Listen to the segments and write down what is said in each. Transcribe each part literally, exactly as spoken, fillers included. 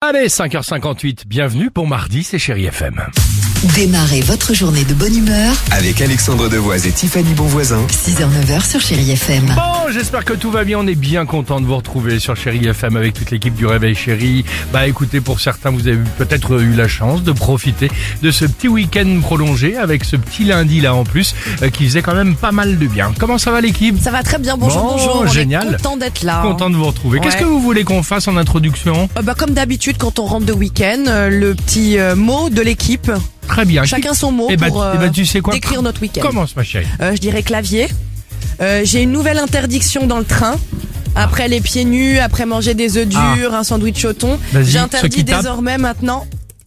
Allez, cinq heures cinquante-huit, bienvenue pour mardi, c'est Chérie F M. Démarrez votre journée de bonne humeur avec Alexandre Devoise et Tiffany Bonvoisin. six heures neuf heures sur Chérie F M. Bon, j'espère que tout va bien, on est bien content de vous retrouver sur Chérie F M avec toute l'équipe du Réveil Chérie. Bah écoutez, pour certains, vous avez peut-être eu la chance de profiter de ce petit week-end prolongé avec ce petit lundi là en plus euh, qui faisait quand même pas mal de bien. Comment ça va l'équipe? Ça va très bien, bonjour, Bon, bonjour, on génial. est content d'être là. Content de vous retrouver. Ouais. Qu'est-ce que vous voulez qu'on fasse en introduction? Euh, bah, comme d'habitude, quand on rentre de week-end, euh, le petit euh, mot de l'équipe. Très bien. Chacun son mot Eh bah, pour euh, eh bah, tu sais quoi décrire notre week-end. Commence ma chérie. Euh, je dirais clavier. Euh, j'ai une nouvelle interdiction dans le train. Après les pieds nus, après manger des œufs Ah. durs, un sandwich au thon. Vas-y, ceux J'interdis qui tapent. désormais maintenant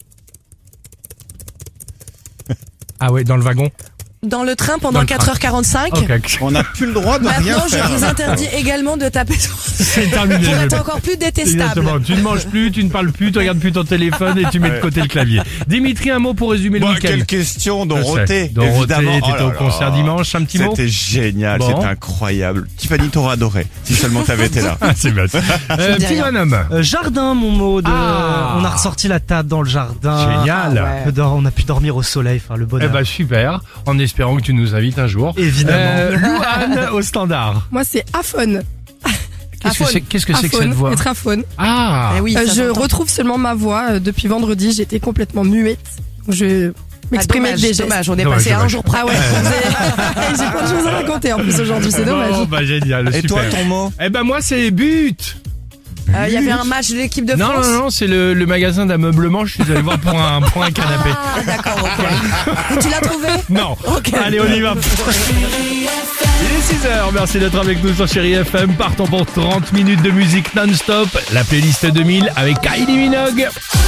Ah ouais, dans le wagon. dans le train Dans pendant le quatre heures quarante-cinq. Ok. On n'a plus le droit de rien Maintenant, je faire. vous interdis également de taper sur C'est terminé. pour je- être encore plus détestable. Exactement. Tu ne manges plus, tu ne parles plus, tu regardes plus ton téléphone et tu mets de côté le clavier. Dimitri, un mot pour résumer le Bon, week-end. quelle question, Je Dorothée. sais. Dorothée, évidemment. t'étais Oh là au là. concert dimanche, un petit mot. C'était génial, Bon. c'était incroyable. Tiffany t'aurait adoré, si seulement t'avais été là. Ah, c'est bête. Euh, dis petit rien. bonhomme. Euh, jardin, mon mot de. Ah. On a ressorti la table dans le jardin. Génial. Ah ouais. On peut dor- On a pu dormir au soleil, enfin le Eh bonheur. ben super, en espérant que tu nous invites un jour. Évidemment. Euh, Louane au standard. Moi, c'est aphone. Qu'est-ce que c'est, qu'est-ce que, c'est que Aphone, cette voix? être aphone. Ah, Eh oui, Euh, ça je s'entend. retrouve seulement ma voix. Euh, depuis vendredi, j'étais complètement muette. Je m'exprimais Ah, avec dommage, des gestes. dommage, on est Dommage, passé à un dommage. jour près. Ah ouais, j'ai j'ai plein de choses à raconter en plus aujourd'hui, c'est dommage. Bon, bah génial, Et super. toi, ton mot? Eh ben moi c'est but. Euh, Il y avait un match de l'équipe de Non, France. non, non, c'est le, le magasin d'ameublement, je suis allé voir pour un, pour un canapé. Ah, d'accord, ok. Tu l'as trouvé? Non. Ok. Allez, on y va. Il est six heures, merci d'être avec nous sur Chérie F M. Partons pour trente minutes de musique non-stop. La playlist deux mille avec Kylie Minogue.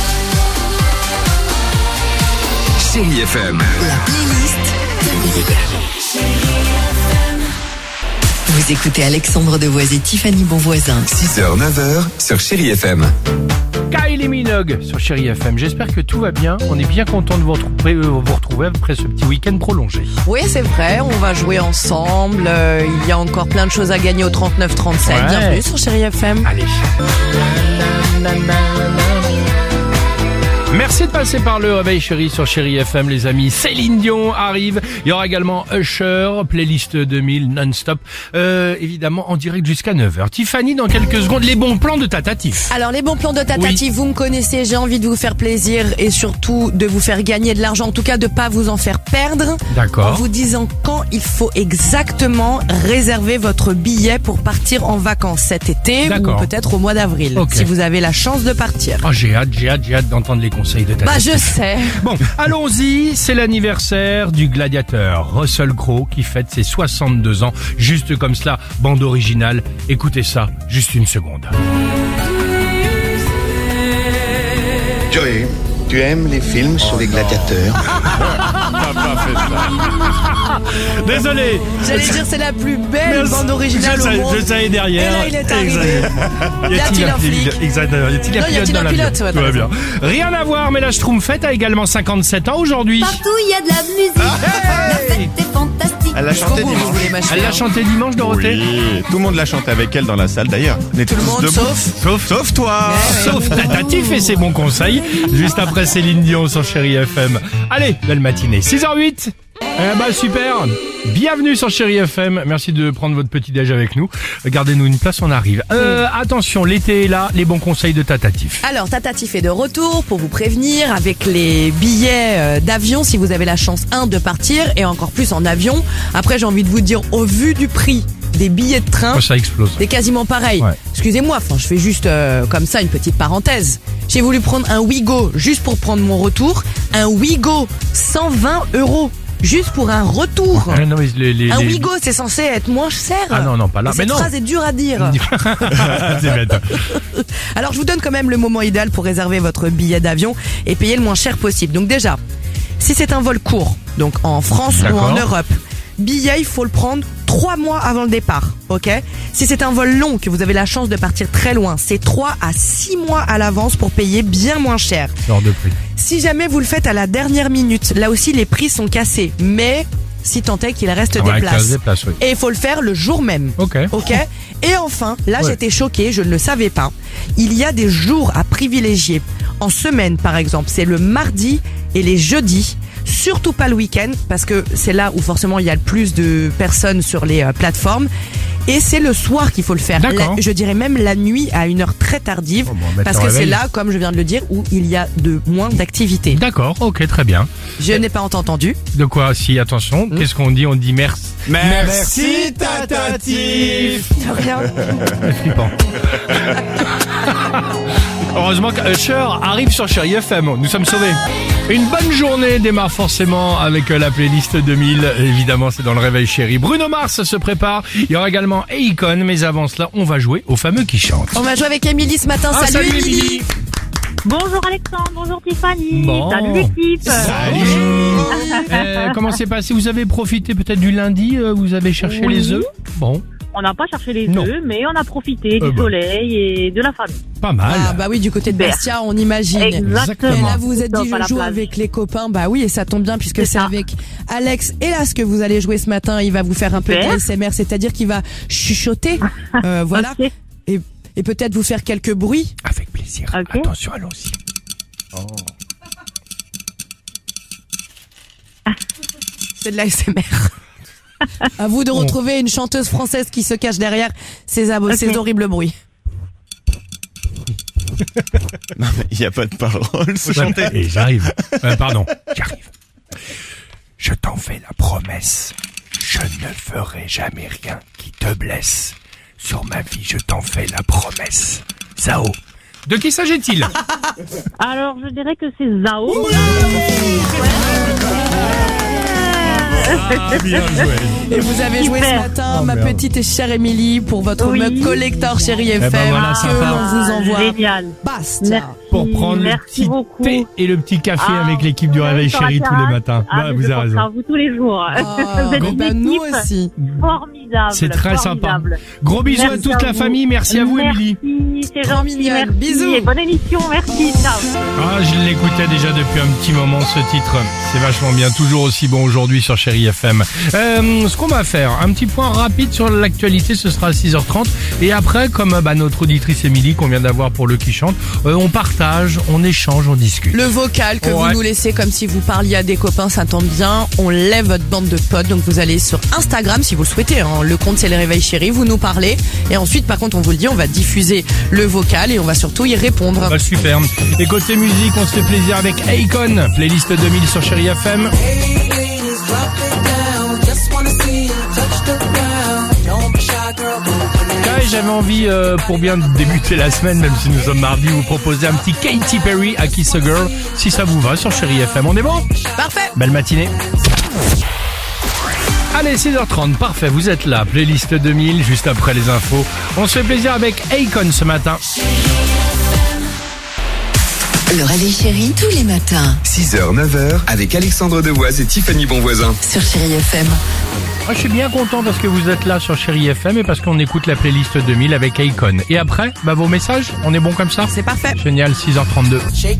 Chérie F M. La playlist. Vous écoutez Alexandre Devoise et Tiffany Bonvoisin. six heures neuf heures sur Chérie F M. Kylie Minogue sur Chérie F M. J'espère que tout va bien. On est bien content de vous retrouver, euh, vous retrouver après ce petit week-end prolongé. Oui, c'est vrai, on va jouer ensemble. Euh, il y a encore plein de choses à gagner au trente-neuf trente-sept. Ouais. Bienvenue sur Chérie F M. Allez. Merci de passer par le Réveil Chérie sur Chérie F M, les amis. Céline Dion arrive. Il y aura également Usher, playlist deux mille non-stop. Euh, évidemment, en direct jusqu'à neuf heures. Tiffany, dans quelques secondes, les bons plans de Tatatif. Alors les bons plans de Tatatif, vous me connaissez, j'ai envie de vous faire plaisir et surtout de vous faire gagner de l'argent, en tout cas de pas vous en faire perdre. En D'accord. vous disant quand il faut exactement réserver votre billet pour partir en vacances cet été ou D'accord. peut-être au mois d'avril, Ok. si vous avez la chance de partir. Oh, j'ai hâte, j'ai hâte, j'ai hâte d'entendre les conseils de Bah Tatatif. je sais. Bon, allons-y, c'est l'anniversaire du gladiateur Russell Crowe qui fête ses soixante-deux ans. Juste comme cela, bande originale. Écoutez ça, juste une seconde. Joey, tu aimes les films sur les gladiateurs? T'as pas fait ça. Désolé. J'allais dire c'est la plus belle Merci. bande originale je au sais, monde. Je savais derrière. Et là, il est arrivé. Exactement. Y a-t-il un flic? Exactement. Y a-t-il un Non, y pilote a-t-il dans un l'avion? pilote? Ouais, Tout t'as va bien. raison. Rien à voir, mais la Schtroumpfette a également cinquante-sept ans aujourd'hui. Partout il y a de la musique, la fête est fantastique. Elle l'a Jusqu'au chanté bout, vous dimanche. voulez m'acheter, Elle l'a hein. chanté dimanche, Dorothée. Oui, tout le monde l'a chanté avec elle dans la salle d'ailleurs. On était Tout le tous monde debout. sauf Sauf, Sauf toi. sauf Tatatif et ses bons conseils. Juste après Céline Dion sur Chérie F M. Allez, belle matinée. six heures huit. Eh bah super. Bienvenue sur Chérie F M. Merci de prendre votre petit déj avec nous. Gardez-nous une place, on arrive. Euh, attention, l'été est là. Les bons conseils de Tatatif. Alors Tatatif est de retour pour vous prévenir avec les billets euh, d'avion si vous avez la chance un de partir et encore plus en avion. Après j'ai envie de vous dire au vu du prix des billets de train, Oh, ça explose. c'est quasiment pareil. Ouais. Excusez-moi, enfin je fais juste euh, comme ça une petite parenthèse. J'ai voulu prendre un Ouigo juste pour prendre mon retour, un Ouigo cent vingt euros juste pour un retour. Ah, non, mais les, les, Un les- Ouigo c'est censé être moins cher. Ah non, non, pas là. Et Mais cette non. phrase est dure à dire. C'est bête. Alors je vous donne quand même le moment idéal pour réserver votre billet d'avion et payer le moins cher possible. Donc déjà, si c'est un vol court, donc en France ou D'accord. en Europe, billet il faut le prendre trois mois avant le départ, ok? Si c'est un vol long, que vous avez la chance de partir très loin, c'est trois à six mois à l'avance pour payer bien moins cher. Hors de prix. Si jamais vous le faites à la dernière minute, là aussi les prix sont cassés, mais si tant est qu'il reste Ah des ouais, places. quinze des places, oui. Et il faut le faire le jour même. Ok. Ok. Et enfin, là Ouais. j'étais choquée, je ne le savais pas. Il y a des jours à privilégier en semaine par exemple. C'est le mardi et les jeudis. Surtout pas le week-end parce que c'est là où forcément il y a le plus de personnes sur les euh, plateformes. Et c'est le soir qu'il faut le faire. D'accord. La- je dirais même la nuit à une heure très tardive. Oh, bon, on va parce mettre que le c'est réveil. là, comme je viens de le dire, où il y a de moins d'activité. D'accord, ok, très bien. Je n'ai pas entendu. De quoi? Si, attention, qu'est-ce qu'on dit? On dit merci. Merci Tatatif. Rien. Flippant. Heureusement que Usher arrive sur Chérie F M. Nous sommes sauvés. Une bonne journée démarre forcément avec la playlist deux mille. Évidemment, c'est dans le réveil chéri. Bruno Mars se prépare. Il y aura également Akon. Mais avant cela, on va jouer au fameux qui chante. On va jouer avec Émilie ce matin. Ah, salut, salut Émilie. Émilie. Bonjour Alexandre, bonjour Tiffany, Bon. salut l'équipe. Salut. Euh, comment c'est passé? Vous avez profité peut-être du lundi? euh, Vous avez cherché Oui. les œufs? Bon, On n'a pas cherché les Non. œufs, mais on a profité Euh, du bah. soleil et de la famille. pas mal. Ah bah oui, du côté de Super. Bastia, on imagine. Exactement. Et là, vous vous êtes Top dit, à je la joue plage. avec les copains. Bah oui, et ça tombe bien puisque C'est c'est ça. avec Alex Hélas que vous allez jouer ce matin. Il va vous faire un peu Super. de A S M R, c'est-à-dire qu'il va chuchoter. Euh, voilà. Ok. Et, et peut-être vous faire quelques bruits. Avec plaisir. Ok. Attention, allons-y. C'est de l'A S M R. À vous de retrouver une chanteuse française qui se cache derrière ces, abo- Ok. ces horribles bruits. Non, mais il n'y a pas de parole. Faut Ouais, chanter. Et j'arrive. Euh, pardon, j'arrive. Je t'en fais la promesse. Je ne ferai jamais rien qui te blesse. Sur ma vie, je t'en fais la promesse. Zao. De qui s'agit-il? Alors je dirais que c'est Zao. Bien joué. Et vous avez joué ce Super. matin, Oh, ma merde. petite et chère Émilie, pour votre Oui. mug collector Chérie F M ben voilà, que sympa. l'on vous envoie. Génial. Basta. Merci. Pour prendre le Merci petit beaucoup. thé et le petit café Ah, avec l'équipe du vous Réveil êtes sur la Chéri tous les terrasse. matins. Ah, Ouais, mais vous je avez pense raison. à vous tous les jours. Ah, Vous êtes bon, une bah, nous équipe aussi. formidable. C'est très sympa. formidable. Gros bisous à Merci toute à la vous. famille. Merci à vous, Émilie. Merci, c'est Trop gentil. mignonne. Merci. Bisous. Et bonne émission. Merci. Ciao. Ah, je l'écoutais déjà depuis un petit moment, ce titre. C'est vachement bien, toujours aussi bon aujourd'hui sur Chérie F M. Euh, ce qu'on va faire, un petit point rapide sur l'actualité, ce sera à six heures trente. Et après, comme bah, notre auditrice Émilie qu'on vient d'avoir pour le qui chante, euh, on partage, on échange, on discute. Le vocal que Ouais. vous nous laissez comme si vous parliez à des copains, ça tombe bien. On lève votre bande de potes, donc vous allez sur Instagram si vous le souhaitez. Hein. Le compte c'est les réveils chéris, vous nous parlez. Et ensuite, par contre, on vous le dit, on va diffuser le vocal et on va surtout y répondre. Bah, super. Et côté musique, on se fait plaisir avec Akon, playlist deux mille sur Chérie F M. Et j'avais envie, euh, pour bien débuter la semaine, même si nous sommes mardi, vous proposer un petit Katy Perry à Kiss a Girl, si ça vous va, sur Chérie F M. On est bon? Parfait. Belle matinée. Allez, six heures trente, parfait, vous êtes là. Playlist deux mille, juste après les infos. On se fait plaisir avec Akon ce matin. Le réveil chéri tous les matins six heures, neuf heures, avec Alexandre Devoise et Tiffany Bonvoisin. sur Chérie F M. Moi, je suis bien content parce que vous êtes là sur Chérie F M et parce qu'on écoute la playlist deux mille avec Akon. Et après, bah, vos messages, on est bon comme ça? C'est parfait. Génial, six heures trente-deux.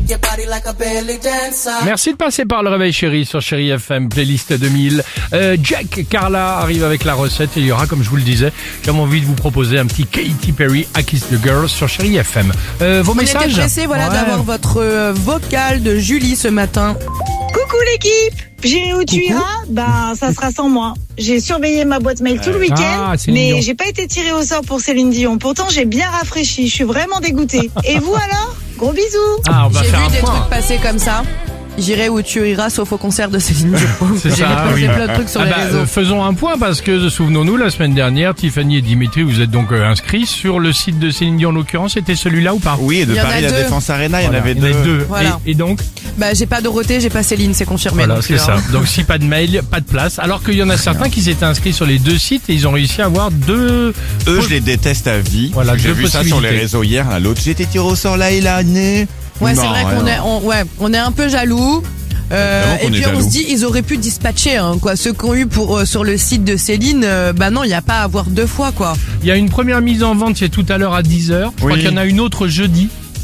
Merci de passer par le réveil chéri sur Chérie F M, playlist deux mille. Euh, Jack Carla arrive avec la recette et il y aura, comme je vous le disais, j'avais envie de vous proposer un petit Katy Perry à Kiss the Girl sur Chérie F M. Euh, vos On messages? était pressés, voilà, Ouais. d'avoir votre euh, vocal de Julie ce matin. Coucou l'équipe, j'irai où tu iras, ben ça sera sans moi. J'ai surveillé ma boîte mail tout le week-end, Ah, Céline Dion. mais j'ai pas été tirée au sort pour Céline Dion. Pourtant j'ai bien rafraîchi, je suis vraiment dégoûtée. Et vous alors? Gros bisous. Ah, on va J'ai faire vu un des point. trucs passer comme ça. J'irai où tu iras, sauf au concert de Céline Dion. C'est J'ai ça, posé oui. plein de trucs sur Ah les bah, réseaux. euh, faisons un point parce que, souvenons-nous, la semaine dernière, Tiffany et Dimitri, vous êtes donc euh, inscrits sur le site de Céline Dion en l'occurrence. C'était celui-là ou pas? Oui, et de Il y en a Paris la deux. Défense Arena, il y en Voilà, avait il y en a deux. deux. Voilà. Et, et donc, Bah, j'ai pas Dorothée, j'ai pas Céline, c'est confirmé. voilà, non c'est plus, ça. hein. Donc si pas de mail, pas de place. Alors qu'il y en a certains qui s'étaient inscrits sur les deux sites et ils ont réussi à avoir deux... Eux, je les déteste à vie. Voilà, J'ai deux vu ça sur les possibilités. réseaux hier. Là, l'autre, j'ai été tiré au sort là, il a né. Ouais, c'est Non, vrai qu'on alors. est, on, ouais, on est un peu jaloux. Euh, Évidemment qu'on et est puis on jaloux. se dit, ils auraient pu dispatcher, hein, quoi. Ceux qu'on eu pour euh, sur le site de Céline, euh, bah non, il y a pas à avoir deux fois, quoi. Il y a une première mise en vente, c'est tout à l'heure à dix heures. Je crois Oui. qu'il y en a une autre jeudi.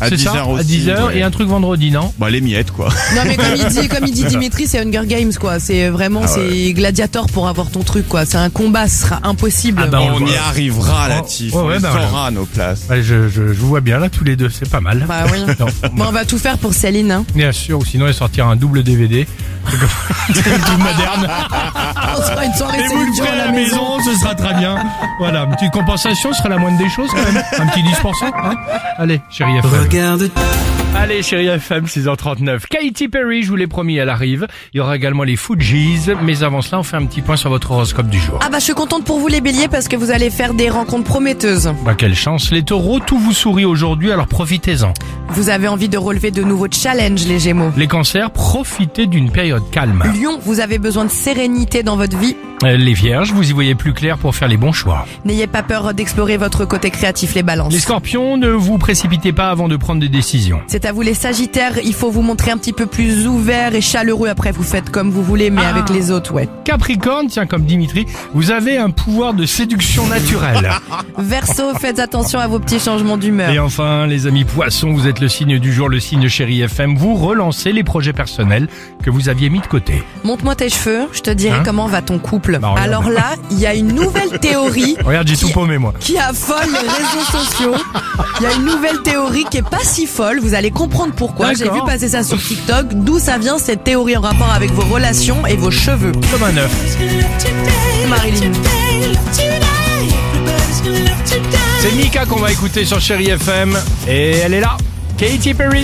À c'est dix ça, heures aussi, à dix heures ouais. et un truc vendredi, non? Bah, les miettes, quoi. Non mais comme il dit, comme il dit Dimitri, c'est Hunger Games quoi. C'est vraiment Ah c'est ouais. gladiator pour avoir ton truc quoi. C'est un combat, ce sera impossible. Ah bah, On, on y voit. arrivera, là, Oh, Tiff. ouais, On ouais, les bah, saura voilà. à nos places. Ouais, je, je, je vous vois bien là tous les deux, c'est pas mal. Bah oui. Non, Bon, on va tout faire pour Céline. Hein. bien sûr, ou sinon il sortira un double D V D. C'est comme- c'est tout moderne. On sera une soirée Et vous Céline le Dion ferez à à la maison. ce sera très bien. Voilà, une petite compensation, ce sera la moindre des choses quand même. Un petit dix pour cent, hein. Allez, chérie F M. Regarde. Allez, chérie F M, six heures trente-neuf. Katy Perry, je vous l'ai promis, elle arrive. Il y aura également les Fujis. Mais avant cela, on fait un petit point sur votre horoscope du jour. Ah bah je suis contente pour vous les béliers parce que vous allez faire des rencontres prometteuses. Bah, quelle chance. Les taureaux, tout vous sourit aujourd'hui, alors profitez-en. Vous avez envie de relever de nouveaux challenges les gémeaux. Les cancers, profitez d'une période calme. Lion, vous avez besoin de sérénité dans votre vie. Euh, Les vierges, vous y voyez plus clair pour faire les bons choix. N'ayez pas peur d'explorer votre côté créatif les balances. Les scorpions, ne vous précipitez pas avant de prendre des décisions. C'est à vous les sagittaires, il faut vous montrer un petit peu plus ouvert et chaleureux. Après vous faites comme vous voulez mais Ah. avec les autres, ouais. Capricorne, tiens, comme Dimitri, vous avez un pouvoir de séduction naturelle. Verseau, faites attention à vos petits changements d'humeur. Et enfin, les amis poissons, vous êtes le signe du jour, le signe chéri F M. Vous relancez les projets personnels que vous aviez mis de côté. Montre-moi tes cheveux, je te dirai Hein comment va ton couple. Bah, regarde. Alors là, il y a une nouvelle théorie Regarde, j'ai Qui- tout paumé, moi. qui affole les réseaux sociaux. Il y a une nouvelle théorie qui est pas si folle, vous allez comprendre pourquoi. J'ai D'accord. vu passer ça sur TikTok, d'où ça vient cette théorie en rapport avec vos relations et vos cheveux. Comme un œuf. Marilyn. C'est Mika qu'on va écouter sur Chéri F M. Et elle est là. Katy Perry.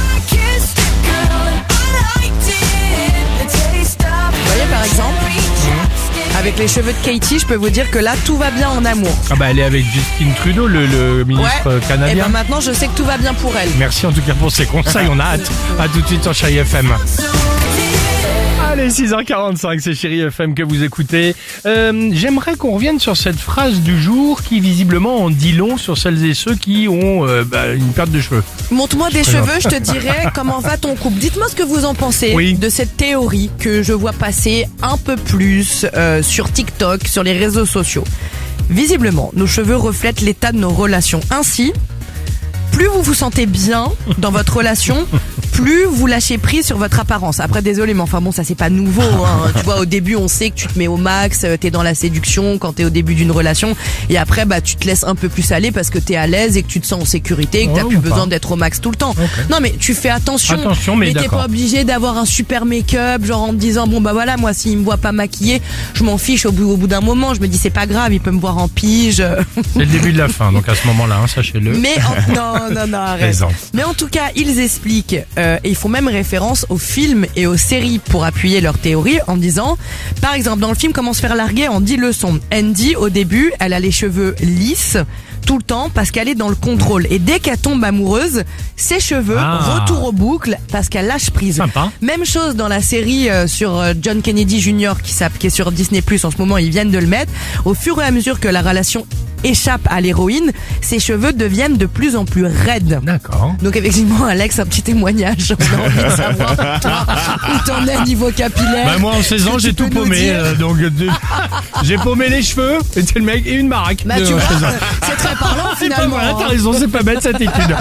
Vous voyez par exemple, avec les cheveux de Katy, je peux vous dire que là tout va bien en amour. Ah bah elle est avec Justin Trudeau, le, le ministre Ouais. euh, Et canadien. ben maintenant je sais que tout va bien pour elle. Merci en tout cas pour ces conseils, on a hâte. À tout de suite sur Chéri F M. Allez, six heures quarante-cinq, c'est Chéri F M que vous écoutez. Euh, J'aimerais qu'on revienne sur cette phrase du jour qui visiblement en dit long sur celles et ceux qui ont euh, bah, une perte de cheveux. Montre-moi des présente. cheveux, je te dirai comment va ton couple. Dites-moi ce que vous en pensez Oui. de cette théorie que je vois passer un peu plus euh, sur TikTok, sur les réseaux sociaux. Visiblement, nos cheveux reflètent l'état de nos relations. Ainsi, plus vous vous sentez bien dans votre relation, plus vous lâchez prise sur votre apparence. Après, désolé, mais enfin bon, ça c'est pas nouveau. Hein. Tu vois, au début, on sait que tu te mets au max, euh, t'es dans la séduction quand t'es au début d'une relation, et après, bah, tu te laisses un peu plus aller parce que t'es à l'aise et que tu te sens en sécurité et que t'as Ouais, plus ou besoin pas. d'être au max tout le temps. Ok. Non, mais tu fais attention. Attention, mais t'es d'accord. pas obligé d'avoir un super make-up, genre en te disant bon bah voilà, moi s'il me voit pas maquillée, je m'en fiche. Au bout, au bout d'un moment, je me dis c'est pas grave, il peut me voir en pige. C'est le début de la fin, donc à ce moment-là, hein, sachez-le. Mais en- non, non, non, arrête. Plaisante. Mais en tout cas, ils expliquent euh, et ils font même référence aux films et aux séries pour appuyer leur théorie en disant, par exemple, dans le film Comment se faire larguer en dix leçons, Andy au début, elle a les cheveux lisses tout le temps parce qu'elle est dans le contrôle et dès qu'elle tombe amoureuse, ses cheveux Ah. retour aux boucles parce qu'elle lâche prise. Sympa. Même chose dans la série euh, sur euh, John Kennedy Junior qui, s'app- qui est sur Disney plus en ce moment, ils viennent de le mettre. Au fur et à mesure que la relation échappe à l'héroïne, ses cheveux deviennent de plus en plus raides. D'accord. Donc effectivement, Alex, un petit témoignage. On a envie de savoir toi, où t'en es niveau capillaire. Bah moi en seize ans Tu j'ai peux tout nous paumé, dire euh, donc de- j'ai paumé les cheveux, et c'est le mec et une baraque. Bah de tu vois, seize ans. c'est très parlant C'est pas finalement. mal, t'as hein. raison, c'est pas bête cette étude.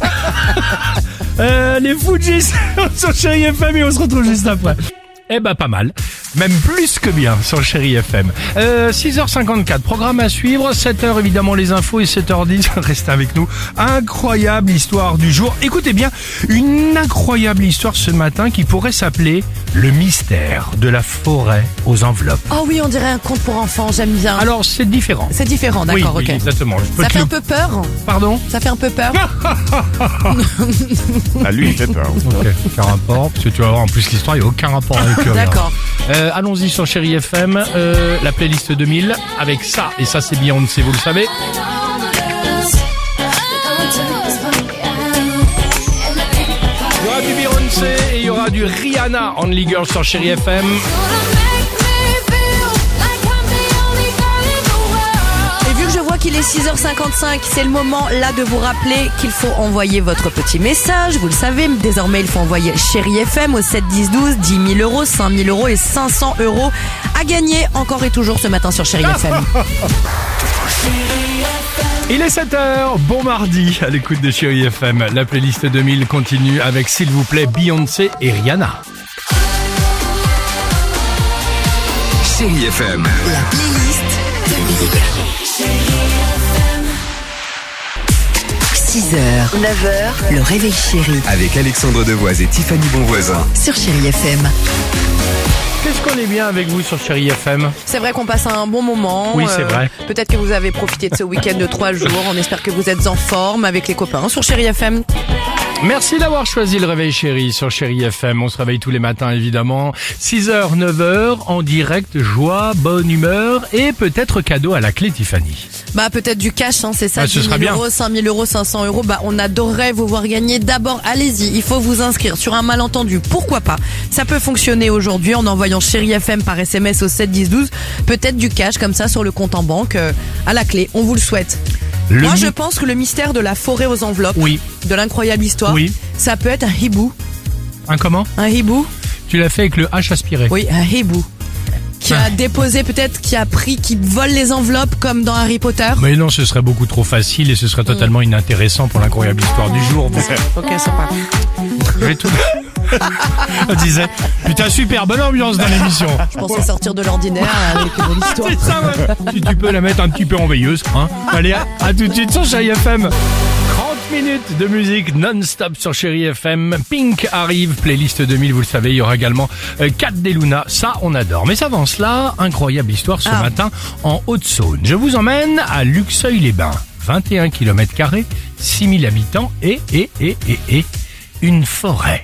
euh, les Fujis sur Chéri F M et on se retrouve juste après. Eh ben pas mal, même plus que bien sur Chéri F M. Euh, six heures cinquante-quatre, programme à suivre, sept heures évidemment les infos et sept heures dix, restez avec nous. Incroyable histoire du jour. Écoutez bien, une incroyable histoire ce matin qui pourrait s'appeler le mystère de la forêt aux enveloppes. Oh oui, on dirait un conte pour enfants, j'aime bien. Alors c'est différent. C'est différent, d'accord, oui, ok. oui, exactement. Je peux Ça te fait le- un peu peur. Pardon. Ça fait un peu peur. Ah, lui, il fait peur. Ok, aucun rapport, parce que tu vas voir en plus l'histoire, il n'y a aucun rapport avec le rien. D'accord. Euh, allons-y sur Chéri F M, euh, la playlist deux mille, avec ça, et ça c'est Beyoncé, vous le savez. Il y aura du Beyoncé et il y aura du Rihanna, Only Girl sur Chéri F M. Et vu que je vois qu'il est six heures cinquante-cinq, c'est le moment là de vous rappeler qu'il faut envoyer votre petit message. Vous le savez, désormais il faut envoyer Chérie F M au sept dix douze, dix mille euros, cinq mille euros et cinq cents euros à gagner encore et toujours ce matin sur Chérie F M. Il est sept heures, bon mardi à l'écoute de Chérie F M. La playlist deux mille continue avec s'il vous plaît Beyoncé et Rihanna. Chérie F M. La playlist deux mille. six heures, neuf heures, le réveil chéri Avec Alexandre Devoise et Tiffany Bonvoisin. sur Chérie F M. Qu'est-ce qu'on est bien avec vous sur Chérie F M? C'est vrai qu'on passe un bon moment. Oui, c'est vrai. Peut-être que vous avez profité de ce week-end de trois jours. On espère que vous êtes en forme avec les copains sur Chérie F M. Merci d'avoir choisi le réveil chéri sur Chérie F M. On se réveille tous les matins évidemment. six heures, neuf heures, en direct, joie, bonne humeur et peut-être cadeau à la clé Tiffany. Bah peut-être du cash, hein, c'est ça, Ah, ce dix serait mille bien. euros, cinq mille euros, cinq cents euros. Bah on adorerait vous voir gagner. D'abord, allez-y, il faut vous inscrire sur un malentendu. Pourquoi pas? Ça peut fonctionner aujourd'hui en envoyant Chérie F M par S M S au sept dix douze. Peut-être du cash comme ça sur le compte en banque euh, à la clé. On vous le souhaite. Le Moi, mi- je pense que le mystère de la forêt aux enveloppes, Oui. de l'incroyable histoire, Oui. ça peut être un hibou. Un comment? Un hibou? Tu l'as fait avec le H aspiré. Oui, un hibou. Qui Ah. a déposé peut-être, qui a pris, qui vole les enveloppes comme dans Harry Potter. Mais non, ce serait beaucoup trop facile et ce serait totalement inintéressant pour l'incroyable histoire du jour. Donc, Ok, sympa. je vais tout... On disait, putain, super, bonne ambiance dans l'émission. Je pensais sortir de l'ordinaire avec une histoire. C'est ça, ouais. Si tu peux la mettre un petit peu en veilleuse, hein. Allez, à, à tout de suite sur Chérie F M. trente minutes de musique non-stop sur Chérie F M. Pink arrive, playlist deux mille, vous le savez, il y aura également euh, Kat Deluna, ça on adore. Mais avant cela, incroyable histoire ce Ah. matin en Haute-Saône. Je vous emmène à Luxeuil-les-Bains, vingt et un kilomètres carrés, six mille habitants et, et, et, et, et, une forêt.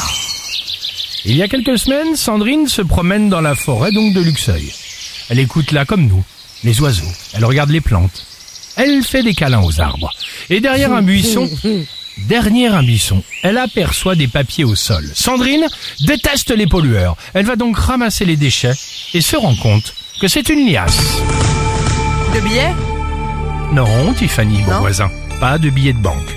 Il y a quelques semaines, Sandrine se promène dans la forêt donc de Luxeuil. Elle écoute là comme nous, les oiseaux. Elle regarde les plantes. Elle fait des câlins aux arbres. Et derrière un buisson, derrière un buisson, elle aperçoit des papiers au sol. Sandrine déteste les pollueurs. Elle va donc ramasser les déchets et se rend compte que c'est une liasse. De billets? Non, Tiffany, mon Non. voisin, pas de billets de banque.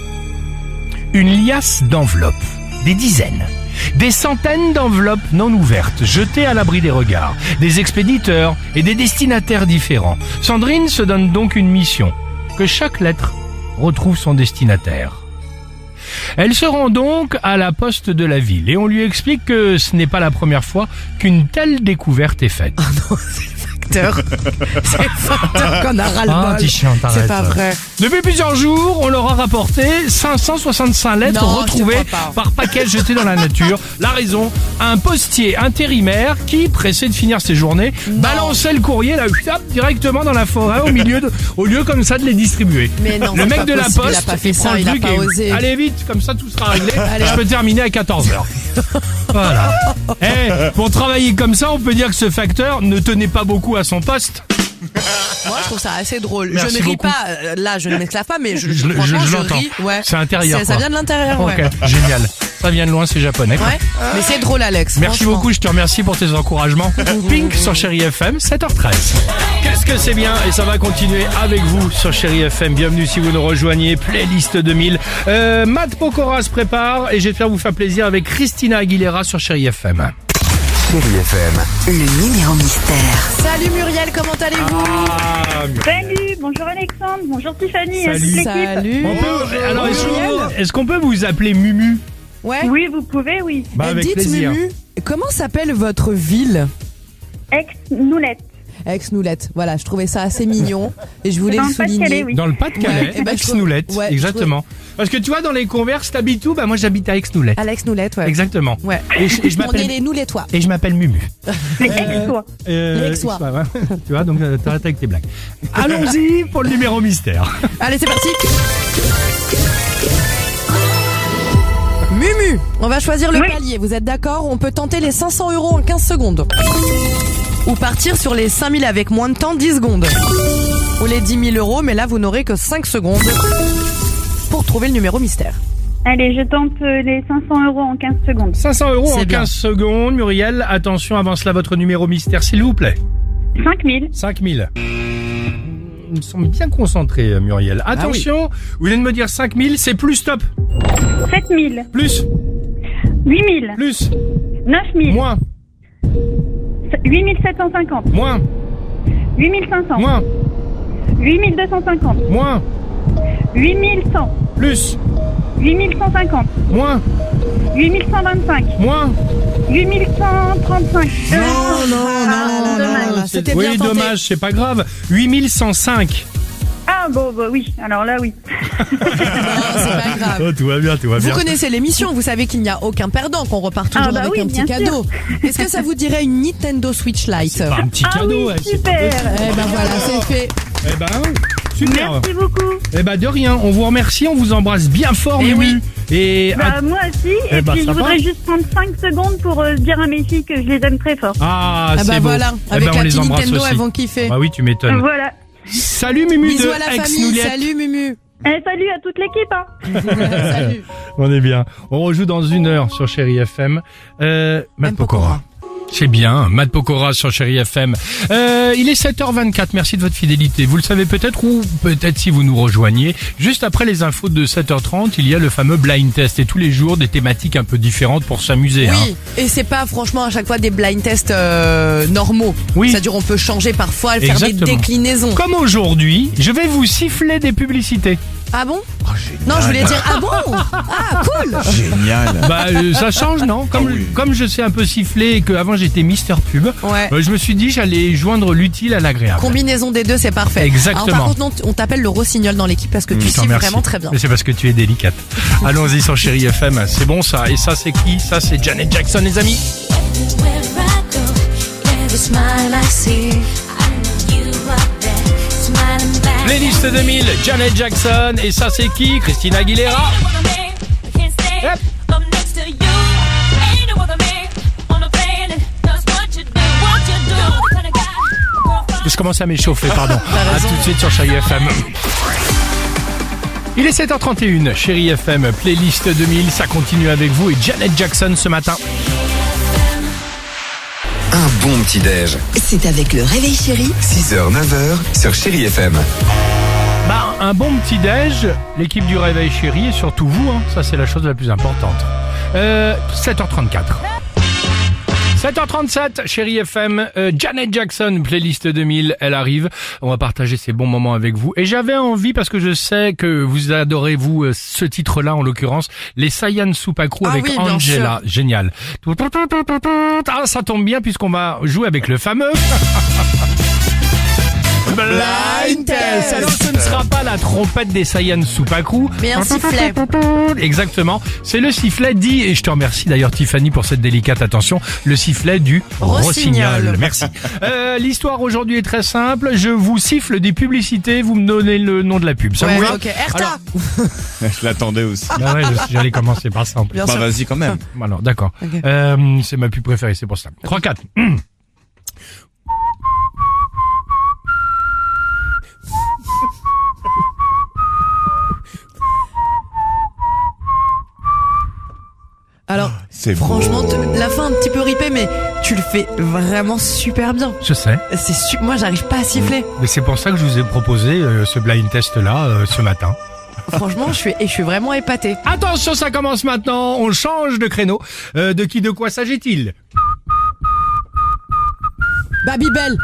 Une liasse d'enveloppes, des dizaines. Des centaines d'enveloppes non ouvertes, jetées à l'abri des regards, des expéditeurs et des destinataires différents. Sandrine se donne donc une mission, que chaque lettre retrouve son destinataire. Elle se rend donc à la poste de la ville et on lui explique que ce n'est pas la première fois qu'une telle découverte est faite. Facteur. C'est facteur qu'on a ras le Ah, bol. petit chien, t'arrêtes. C'est pas vrai. Depuis plusieurs jours, on leur a rapporté cinq cent soixante-cinq lettres Non, je te retrouvées crois pas. par paquets jetés dans la nature. La raison, un postier intérimaire qui, pressé de finir ses journées, balançait le courrier là, hop, directement dans la forêt au milieu de, au lieu comme ça de les distribuer. Mais non, le c'est mec pas de la possible, poste, il a pas fait prend ça, le il a truc pas et- osé. Allez vite, comme ça tout sera réglé. Allez, Je hop. peux terminer à quatorze heures. Voilà. Eh, pour travailler comme ça, on peut dire que ce facteur ne tenait pas beaucoup à son poste. Moi, je trouve ça assez drôle. Merci je ne ris beaucoup. pas, euh, là, je ne m'esclave pas, mais je, Je- je- franchement, je je l'entends. ris. Ouais. C'est intérieur, C'est- Ça quoi. vient de l'intérieur, Ok, ouais. génial. Ça vient de loin, c'est japonais. quoi. Ouais. Mais c'est drôle, Alex. Merci franchement. beaucoup, je te remercie pour tes encouragements. Pink sur Chérie F M, sept heures treize. Qu'est-ce que c'est bien et ça va continuer avec vous sur Chérie F M. Bienvenue si vous nous rejoignez, playlist deux mille. Euh, Matt Pokora se prépare et j'espère vous faire plaisir avec Christina Aguilera sur Chérie F M. Chérie F M. Le numéro mystère. Salut Muriel, comment allez-vous? Ah, Salut, bonjour Alexandre, bonjour Tiffany, Salut. toute l'équipe. Salut. on peut, alors, est-ce Muriel. qu'on- est-ce qu'on peut vous appeler Mumu? Ouais. Oui, vous pouvez, oui. Bah, Et avec dites, plaisir. Mumu, comment s'appelle votre ville? Ex-Noulette. Ex-Noulette. Voilà, je trouvais ça assez mignon et je voulais Dans le le Pas-de-Calais, souligner. oui. Dans le Pas-de-Calais, Ouais, eh ben, je Aix-Noulette, trouve- ouais, exactement. Parce que tu vois, dans les converses, t'habites où? Bah moi j'habite à Aix-Noulette. Alex Noulette, ouais. Exactement. Ouais. Et je, et je On est m'appelle les Noulettois. et je m'appelle Mumu. C'est ex-toi. Euh, Les Aixois. ouais, ouais. Tu vois, donc euh, t'arrêtes avec tes blagues. Allons-y pour le numéro mystère. Allez, c'est parti. Mumu, on va choisir le Oui. palier. Vous êtes d'accord? On peut tenter les cinq cents euros en quinze secondes. Ou partir sur les cinq mille avec moins de temps, dix secondes. Ou les dix mille euros, mais là, vous n'aurez que cinq secondes pour trouver le numéro mystère. Allez, je tente euh, les cinq cents euros en quinze secondes. cinq cents euros en C'est bien. quinze secondes. Muriel, attention, avance là votre numéro mystère, s'il vous plaît. cinq mille. cinq mille. il me semble bien concentré, Muriel. Attention, vous venez de me dire cinq mille, c'est plus stop. sept mille. Plus. huit mille. Plus. neuf mille. Moins. huit mille sept cent cinquante. Moins. huit mille cinq cents. Moins. huit mille deux cent cinquante. Moins. huit mille cent. Plus. huit mille cent cinquante. Moins. huit mille cent vingt-cinq. Moins. huit mille cent trente-cinq. Non, non, non, Ah, non, dommage. non. C'était Oui, bien tenté. dommage, c'est pas grave. huit mille cent cinq. Ah bon, bah oui, alors là oui. Non, c'est pas grave. Oh, tout va bien, tout va Vous bien. connaissez l'émission, vous savez qu'il n'y a aucun perdant, qu'on repart toujours Ah bah avec oui, un petit bien cadeau. Est-ce que ça vous dirait une Nintendo Switch Lite? C'est pas un petit Ah cadeau, oui, ouais, c'est pas super. possible. Eh ben voilà, c'est fait. Eh ben, super. Merci beaucoup. Eh ben, de rien, on vous remercie, on vous embrasse bien fort, Eh Mumu. oui. Et Bah, moi aussi. Eh Et bah, puis ça je va. voudrais juste prendre cinq secondes pour euh, dire à mes filles que je les aime très fort. ah, Ah c'est bah beau. voilà, Eh avec ben, on la les petite embrasse Nintendo, aussi. elles vont kiffer. Bah oui, tu m'étonnes. Voilà. Salut Mumu Bisous de à la famille, Ex-Nouliette. salut Mumu. Eh, salut à toute l'équipe. Hein. Salut. On est bien. On rejoue dans une heure sur Chéri F M. Euh, Matt M. Pokora. Pokora. C'est bien, Matt Pokora sur Chéri F M. Euh, il est sept heures vingt-quatre, merci de votre fidélité. Vous le savez peut-être, ou peut-être si vous nous rejoignez. Juste après les infos de sept heures trente, il y a le fameux blind test. Et tous les jours, des thématiques un peu différentes pour s'amuser. Oui, Hein. et c'est pas franchement à chaque fois des blind tests euh, normaux. Oui. C'est-à-dire on peut changer parfois, faire Exactement. des déclinaisons. Comme aujourd'hui, je vais vous siffler des publicités. Ah bon? Oh, génial. Non, je voulais dire ah bon? Ah cool. Génial. Bah, euh, ça change, non? Comme, Ah oui. comme je sais un peu siffler et qu'avant j'étais Mister Pub, Ouais. euh, je me suis dit j'allais joindre l'utile à l'agréable. Combinaison des deux, c'est parfait. Exactement. Alors, par contre, non, t- on t'appelle le rossignol dans l'équipe parce que tu Je t'en siffles remercie. vraiment très bien. Mais c'est parce que tu es délicate. Allons-y sur Chéri F M. C'est bon ça. Et ça c'est qui? Ça c'est Janet Jackson les amis. Playlist deux mille, Janet Jackson. Et ça c'est qui? Christina Aguilera. Yep. Je commence à m'échauffer, pardon. A tout de suite sur Chéri F M. Il est sept heures trente et une, Chéri F M, playlist deux mille, ça continue avec vous et Janet Jackson ce matin. Un bon petit-déj. C'est avec le Réveil Chéri six heures, neuf heures sur Chéri F M. Bah, un bon petit-déj, l'équipe du Réveil Chéri et surtout vous, hein, ça c'est la chose la plus importante. Euh, sept heures trente-quatre. sept heures trente-sept, Chéri F M, euh, Janet Jackson, playlist deux mille, elle arrive. On va partager ces bons moments avec vous. Et j'avais envie, parce que je sais que vous adorez, vous, euh, ce titre-là, en l'occurrence, les Saiyan Supakru Ah avec oui, bien Angela. Génial. Ah, ça tombe bien puisqu'on va jouer avec le fameux... Blind Test. Alors ce ne sera pas la trompette des Saiyan Supakru, Mais un sifflet. Exactement, c'est le sifflet dit, et je te remercie d'ailleurs Tiffany pour cette délicate attention, le sifflet du Rossignol. rossignol. Merci. Euh, l'histoire aujourd'hui est très simple, je vous siffle des publicités, vous me donnez le nom de la pub. Ça Ouais, vous va? ok. Erta. Alors- Je l'attendais aussi. Ah ouais, je- j'allais commencer par ça en plus. Bien Bah sûr. vas-y quand même. Alors d'accord, Ok. euh, c'est ma pub préférée, c'est pour ça. trois quatre. Alors, C'est franchement, beau. te- la fin un petit peu ripée, mais tu le fais vraiment super bien. Je sais. C'est su- Moi, j'arrive pas à siffler. Mais c'est pour ça que je vous ai proposé euh, ce blind test là euh, ce matin. Franchement, je suis, et je suis vraiment épatée. Attention, ça commence maintenant. On change de créneau. Euh, de qui, de quoi s'agit-il? Babybel.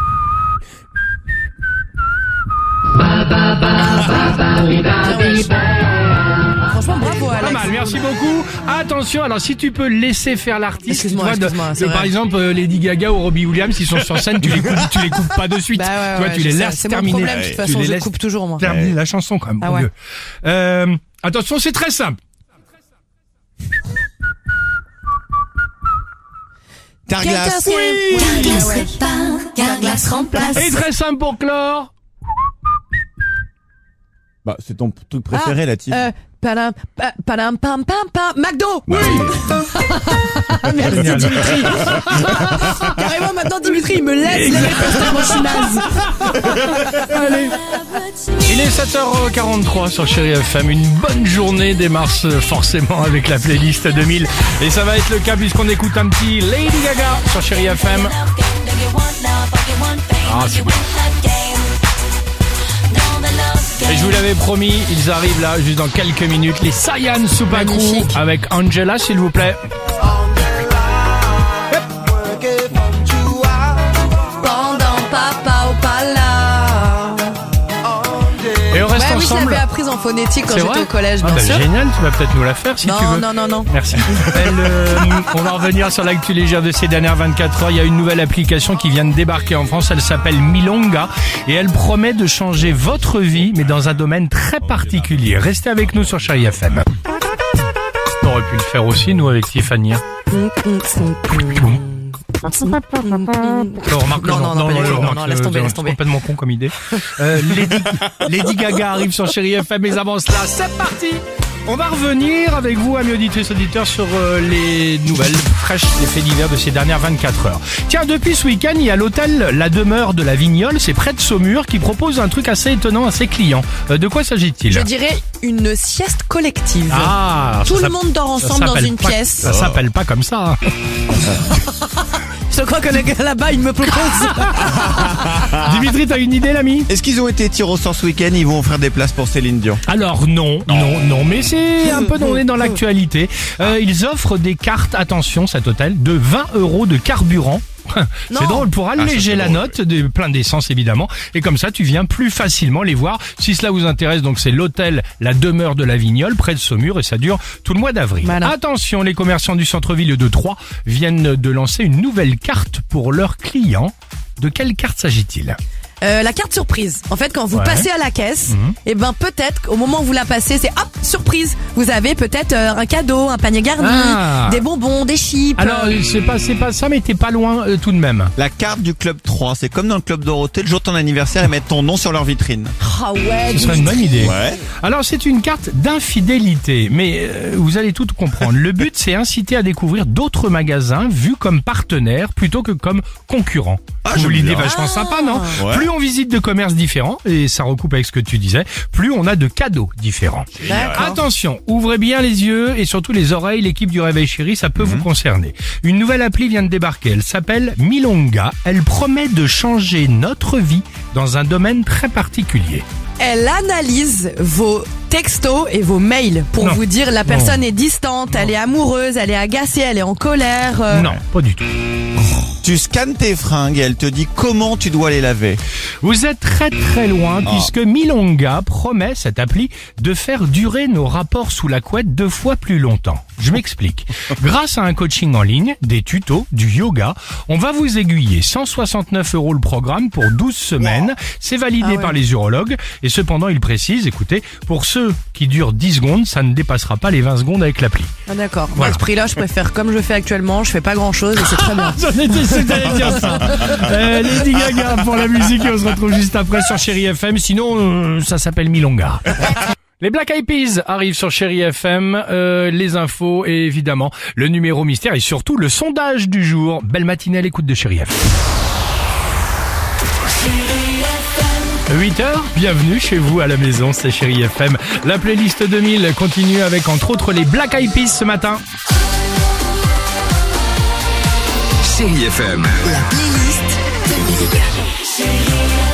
Franchement, bravo, Pas Alex. mal, merci beaucoup. Attention, alors si tu peux laisser faire l'artiste, Excuse-moi, tu vois, de- excuse-moi, de- c'est par vrai. exemple euh, Lady Gaga ou Robbie Williams, ils sont sur scène, tu les coupes, tu les coupes pas de suite. Bah ouais, tu vois, ouais, tu je les sais. laisses C'est mon terminer. problème, de toute Tu façon, les je laisses coupe toujours, moi. terminer Ouais. la chanson quand même. Ah bon ouais. Dieu. Euh, attention, c'est très simple. Carglass. Oui. Carglass répare, Carglass remplace. Et très simple pour clore. Bah c'est ton truc préféré la Tiff. Euh, padam, pa- padam, pam, pam, pam. McDo. Oui. Merci Génial. Dimitri. Carrément, maintenant, Dimitri, il me laisse les réponses tellement je suis naze. Allez. Il est sept heures quarante-trois sur Chéri F M. Une bonne journée démarre forcément avec la playlist deux mille. Et ça va être le cas puisqu'on écoute un petit Lady Gaga sur Chéri F M. Ah, c'est bon. Et je vous l'avais promis, ils arrivent là juste dans quelques minutes. Les Sayan Super Crew Magnifique. avec Angela, s'il vous plaît. Pendant papa au pala. Et on reste Ouais, oui, je ensemble. l'avais apprise en phonétique quand C'est j'étais vrai au collège, Ah bien bah sûr. génial, tu vas peut-être nous la faire si non, tu veux. non, non, non. Merci. Elle, euh, on va revenir sur l'actu légère de ces dernières vingt-quatre heures. Il y a une nouvelle application qui vient de débarquer en France. Elle s'appelle Milonga et elle promet de changer votre vie, mais dans un domaine très particulier. Restez avec nous sur Chérie F M. On aurait pu le faire aussi, nous, avec Tiffany. Non, remarque, Non, non, non, pas du tout. Non, non, laisse tomber, euh, laisse c'est tomber. complètement con comme idée. Euh, Lady, Lady Gaga arrive sur Chérie F M, mais avant cela, c'est parti. On va revenir avec vous, amis auditrices auditeurs, sur euh, les nouvelles fraîches, les faits divers de ces dernières vingt-quatre heures. Tiens, depuis ce week-end, il y a l'hôtel La Demeure de la Vignole, c'est près de Saumur, qui propose un truc assez étonnant à ses clients. Euh, de quoi s'agit-il? Je dirais une sieste collective. Ah, Tout ça le s'appelle- monde dort ça ensemble dans s'appelle une pas- pièce. Ça s'appelle pas comme ça. hein. Je crois que le gars là-bas, il me propose. Dimitri, t'as une idée, l'ami? Est-ce qu'ils ont été tirés au sort ce week-end? Ils vont offrir des places pour Céline Dion. Alors non, non, non, mais c'est un peu on est dans l'actualité. Euh, ils offrent des cartes, attention, cet hôtel, de vingt euros de carburant. C'est Non. drôle pour alléger la note, de, plein d'essence évidemment, et comme ça tu viens plus facilement les voir. Si cela vous intéresse, donc c'est l'hôtel La Demeure de la Vignole, près de Saumur, et ça dure tout le mois d'avril. Voilà. Attention, les commerçants du centre-ville de Troyes viennent de lancer une nouvelle carte pour leurs clients. De quelle carte s'agit-il? Euh, la carte surprise. En fait, quand vous Ouais. passez à la caisse, Mhm. et ben peut-être qu'au moment où vous la passez, c'est hop, surprise. Vous avez peut-être euh, un cadeau, un panier garni, Ah. des bonbons, des chips. Alors euh, c'est pas c'est pas ça, mais t'es pas loin euh, tout de même. La carte du Club trois, c'est comme dans le Club Dorothée, le jour de ton anniversaire, ils mettent ton nom sur leur vitrine. Ah ouais. Ce serait une bonne idée. Ouais. Alors c'est une carte d'infidélité, mais euh, vous allez tout comprendre. Le but c'est inciter à découvrir d'autres magasins vus comme partenaires plutôt que comme concurrents. Ah, Vous j'aime l'idée bien. vachement sympa, non? Ouais. Plus on visite de commerces différents, et ça recoupe avec ce que tu disais, plus on a de cadeaux différents. D'accord. Attention, ouvrez bien les yeux et surtout les oreilles, l'équipe du Réveil Chéri, ça peut vous concerner. Une nouvelle appli vient de débarquer, elle s'appelle Milonga, elle promet de changer notre vie dans un domaine très particulier. Elle analyse vos textos et vos mails pour Non. vous dire la personne est distante, elle est amoureuse, elle est agacée, elle est en colère. euh, Non, pas du tout. Tu scannes tes fringues et elle te dit comment tu dois les laver. Vous êtes très très loin puisque Milonga promet, cette appli, de faire durer nos rapports sous la couette deux fois plus longtemps. Je m'explique. Grâce à un coaching en ligne, des tutos, du yoga, on va vous aiguiller. cent soixante-neuf euros le programme pour douze semaines. C'est validé Ah ouais. par les urologues. Et cependant, il précise, écoutez, pour ceux qui durent dix secondes, ça ne dépassera pas les vingt secondes avec l'appli. Ah, d'accord. Voilà. À ce prix-là, je préfère comme je fais actuellement, je fais pas grand-chose et c'est très bien. J'en étais sûr que t'allais dire ça. Euh, Lady Gaga pour la musique et on se retrouve juste après sur Chérie F M. Sinon, euh, ça s'appelle Milonga. Les Black Eyed Peas arrivent sur Chérie F M, euh, les infos et évidemment le numéro mystère et surtout le sondage du jour. Belle matinée à l'écoute de Chérie F M. huit heures, bienvenue chez vous à la maison, c'est Chérie F M. La playlist deux mille continue avec entre autres les Black Eyed Peas ce matin. Chérie F M. La playlist de Mille.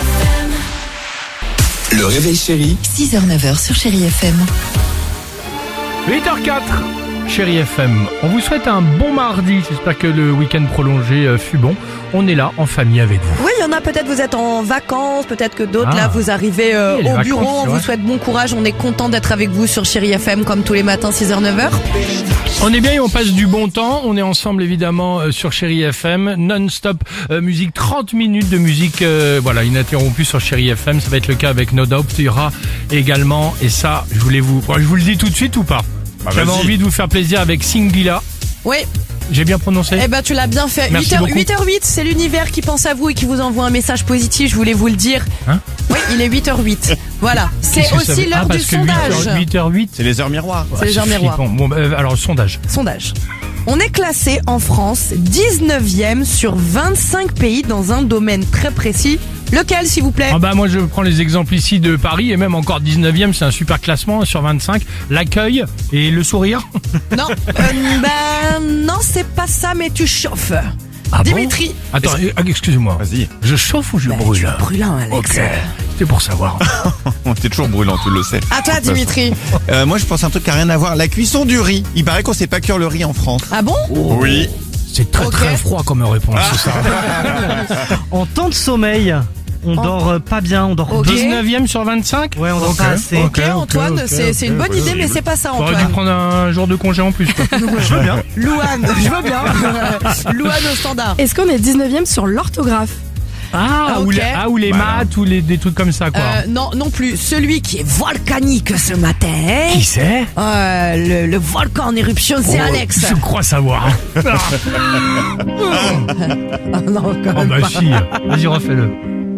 Le Réveil Chéri. six heures neuf heures sur Chérie F M. huit heures quatre, Chérie F M. On vous souhaite un bon mardi. J'espère que le week-end prolongé euh, fut bon. On est là en famille avec vous. Oui, il y en a peut-être vous êtes en vacances, peut-être que d'autres Ah. là vous arrivez euh, Oui, les au vacances, bureau. On c'est vous vrai. souhaite bon courage. On est content d'être avec vous sur Chérie F M comme tous les matins six heures neuf heures. On est bien et on passe du bon temps. On est ensemble évidemment euh, sur Chérie F M. Non-stop euh, musique, trente minutes de musique euh, voilà, ininterrompue sur Chérie F M. Ça va être le cas avec No Doubt. Il y aura également, et ça, je voulais vous... Bon, je vous le dis tout de suite ou pas? Bah, J'avais vas-y. envie de vous faire plaisir avec Singila. Oui, J'ai bien prononcé? eh ben tu l'as bien fait. Merci huit heures, beaucoup. huit heures huit, c'est l'univers qui pense à vous et qui vous envoie un message positif. Je voulais vous le dire. Hein Oui, il est huit heures huit. Voilà, c'est Qu'est-ce que ça aussi veut- l'heure ah, du parce que sondage. huit heures huit. C'est les heures miroirs. C'est les heures miroirs. flippant. Bon, euh, alors, sondage. Sondage. On est classé en France dix-neuvième sur vingt-cinq pays dans un domaine très précis. Lequel, s'il vous plaît? Ah bah moi je prends les exemples ici de Paris et même encore dix-neuvième, c'est un super classement sur vingt-cinq. L'accueil et le sourire. Non, euh, ben non, c'est pas ça, mais tu chauffes. Ah bon Dimitri. Attends, euh, excusez-moi. Vas-y. Je chauffe ou je Ben, brûle? tu es brûlant, Alex. Ok. C'était pour savoir. T'es toujours brûlant, tu le sais. À toi, Dimitri. Euh, moi, je pense à un truc qui n'a rien à voir. La cuisson du riz. Il paraît qu'on sait pas cuire le riz en France. Ah bon? Oui. C'est très Ok. très froid comme réponse, c'est ça. En temps de sommeil, on En- dort euh, pas bien, on dort Ok. deux- dix-neuvième sur vingt-cinq. Ouais, on dort Ok, pas assez. ok, Ok, Antoine, ok, c'est ok. c'est une bonne idée, mais c'est pas ça, T'aurais dû Antoine. prendre un jour de congé en plus, quoi. Je veux bien. Louane, je veux bien. Louane au standard. Est-ce qu'on est dix-neuvième sur l'orthographe? Ah, Ah, ou ok. les, ah, ou les Voilà. maths, ou les, des trucs comme ça, quoi. Euh, non, non plus. Celui qui est volcanique ce matin. Qui c'est? Euh, le, le volcan en éruption, c'est Oh, Alex. Je crois savoir. Ah non, quand Oh même bah pas. si. Vas-y, refais-le.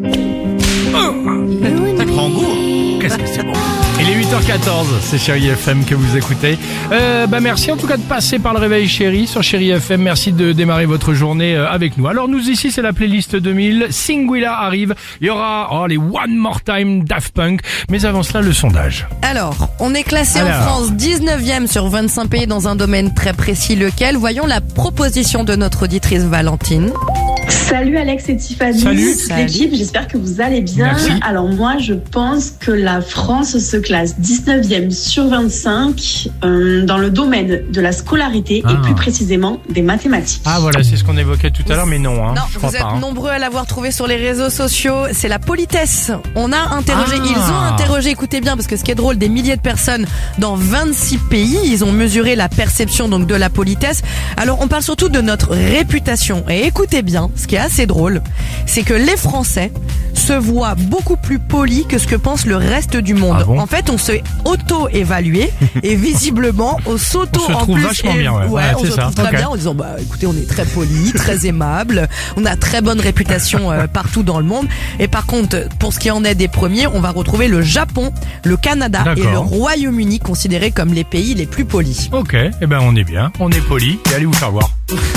Prends goût. Qu'est-ce que c'est bon. Il est huit heures quatorze, c'est Chérie F M que vous écoutez. Euh, bah merci en tout cas de passer par le réveil Chérie sur Chérie F M. Merci de démarrer votre journée euh, avec nous. Alors nous ici c'est la playlist deux mille. Singuila arrive. Il y aura oh, les One More Time Daft Punk. Mais avant cela le sondage. Alors, on est classé en Alors. France dix-neuvième sur vingt-cinq pays dans un domaine très précis, lequel? Voyons la proposition de notre auditrice Valentine. Salut Alex et Tiffany, Salut. toute l'équipe, j'espère que vous allez bien. Merci. Alors moi je pense que la France se classe dix-neuvième sur vingt-cinq euh, dans le domaine de la scolarité Ah. et plus précisément des mathématiques. Ah voilà, c'est ce qu'on évoquait tout à l'heure, mais non, hein, Non, je crois vous pas. êtes hein. nombreux à l'avoir trouvé sur les réseaux sociaux. C'est la politesse. On a interrogé, Ah. ils ont interrogé, écoutez bien, parce que ce qui est drôle, des milliers de personnes dans vingt-six pays, ils ont mesuré la perception donc de la politesse. Alors on parle surtout de notre réputation. Et écoutez bien, ce qui est assez drôle, c'est que les Français se voient beaucoup plus polis que ce que pense le reste du monde. Ah bon En fait, on s'est auto-évalué et visiblement, on s'auto On se en trouve plus vachement é- bien, ouais. Ouais, on c'est se ça. trouve très Ok. bien en disant bah écoutez, on est très poli, très aimable, on a très bonne réputation euh, partout dans le monde. Et par contre, pour ce qui en est des premiers, on va retrouver le Japon, le Canada et D'accord. le Royaume-Uni considérés comme les pays les plus polis. Ok, eh ben on est bien, on est poli, et allez vous faire voir.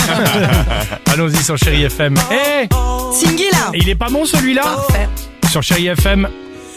Allons-y sur Chérie F M. Eh, Singila. il est pas bon celui-là? Parfait. Sur Chérie F M.